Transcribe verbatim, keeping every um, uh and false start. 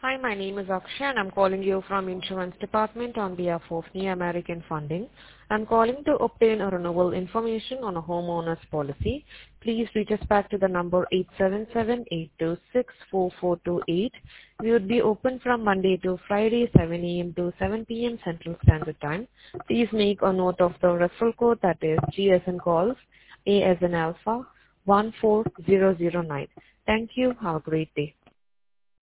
Hi, my name is Akshay and I'm calling you from Insurance Department on behalf of New American Funding. I'm calling to obtain a renewal information on a homeowner's policy. Please reach us back to the number eight seven seven, eight two six, four four two eight. We would be open from Monday to Friday, seven a m to seven p m Central Standard Time. Please make a note of the referral code, that is G as in golf, A as in alpha, one four zero zero nine. Thank you. Have a great day.